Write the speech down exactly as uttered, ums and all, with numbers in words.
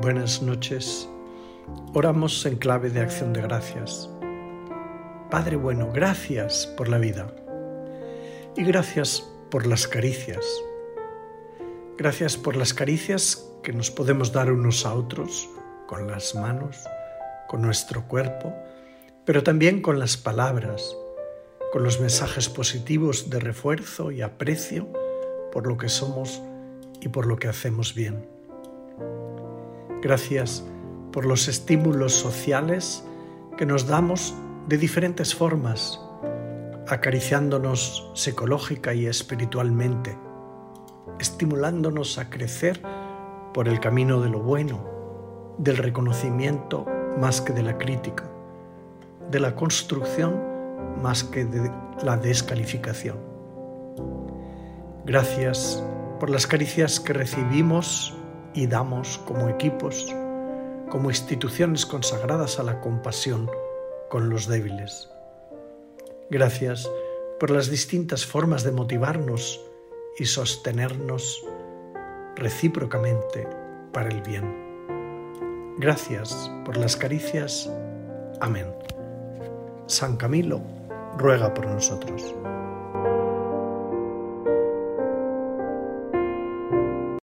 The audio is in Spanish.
Buenas noches. Oramos en clave de acción de gracias. Padre bueno, gracias por la vida y gracias por las caricias. Gracias por las caricias que nos podemos dar unos a otros con las manos, con nuestro cuerpo, pero también con las palabras, con los mensajes positivos de refuerzo y aprecio por lo que somos y por lo que hacemos bien. Gracias por los estímulos sociales que nos damos de diferentes formas, acariciándonos psicológica y espiritualmente, estimulándonos a crecer por el camino de lo bueno, del reconocimiento más que de la crítica, de la construcción más que de la descalificación. Gracias por las caricias que recibimos y damos como equipos, como instituciones consagradas a la compasión con los débiles. Gracias por las distintas formas de motivarnos y sostenernos recíprocamente para el bien. Gracias por las caricias. Amén. San Camilo ruega por nosotros.